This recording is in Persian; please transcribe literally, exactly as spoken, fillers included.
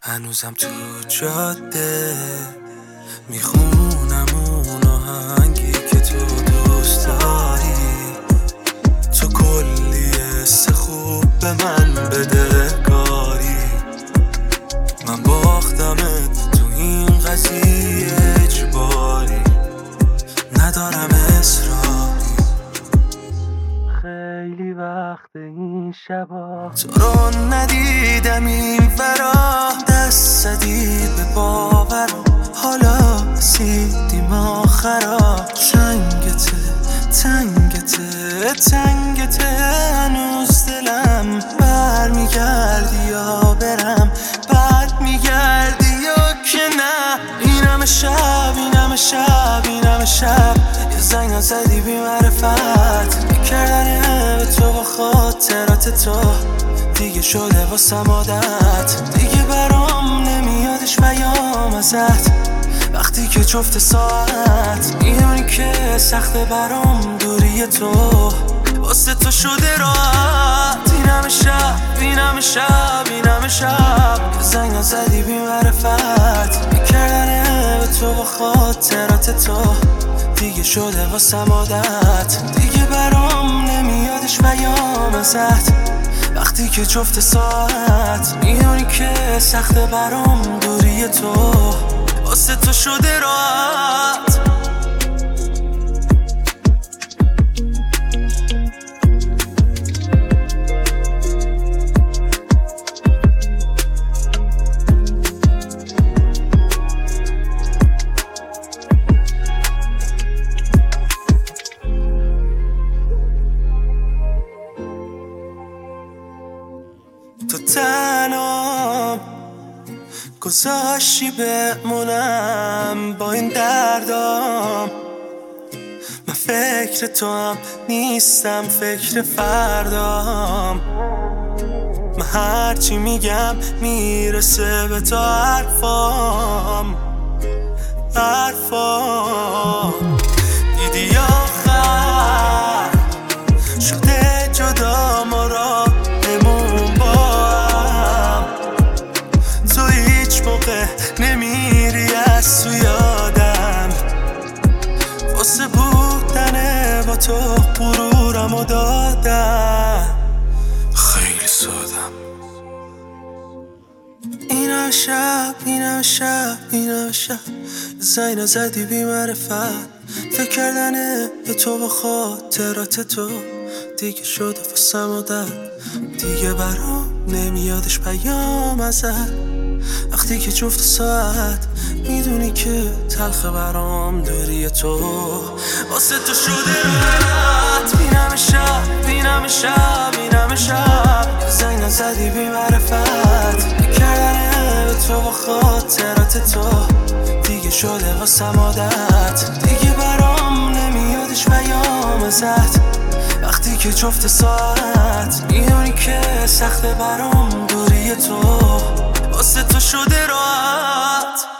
هنوزم تو جاده میخونم اون آهنگی که تو دوست داری. تو کلی حس خوب به من بده کاری. من باختمت تو این قضیه اجباری. ندارم اصراری. خیلی وقت این شبا تو رو ندیدم این ورا. دست زدی به باورم حالا رسیدیم آخرا. تنگته تنگته تنگته هنوز دلم. بر میگردی یا برم بعد میگردی یا که نه. این همه شب این همه شب این همه شب یه زنگ نزدی بی معرفت. میکردنه به تو با خاطرات تو دیگه شده واسم عادت. دیگه برام نمیادش پیام ازت وقتی که جفت ساعت. میدونی که سخته برام دوری تو واسه تو شده راحت. این همه شب این همه شب این همه شب که زنگ نزدی بی معرفت. میکردنه به تو با خاطرات تو دیگه شده واسم عادت. دیگه برام نمیادش پیام ازت وقتی که جفت ساعت. میدونی که سخته برام دوری تو واسه تو شده راحت. تو تنها گذاشتی بمونم با این دردام. من فکر تو هم نیستم فکر فردام. من هرچی میگم میرسه به تو حرفام حرفام. دیدی آخر شده جدا ما را بمون با هم. تو هیچ موقع نمیری از تو یادم. واسه بودنه با تو غرورمو دادم. خیلی سادم. این هم شب این هم شب این هم شب زنگ نزدی بی معرفت. فکر کردنه به تو با خاطرات تو دیگه شده واسم عادت. دیگه برام نمیادش پیام ازت وقتی که جفت ساعت. میدونی که تلخ برام دوری تو واسه تو شده راحت. این همه شب این همه شب این همه شب زنگ نزدی بی معرفت. میکردنه به تو با خاطرات تو دیگه شده واسم عادت. دیگه برام نمیادش پیام ازت وقتی که جفت ساعت. میدونی که سخته برام دوری تو واسه تو شده راحت.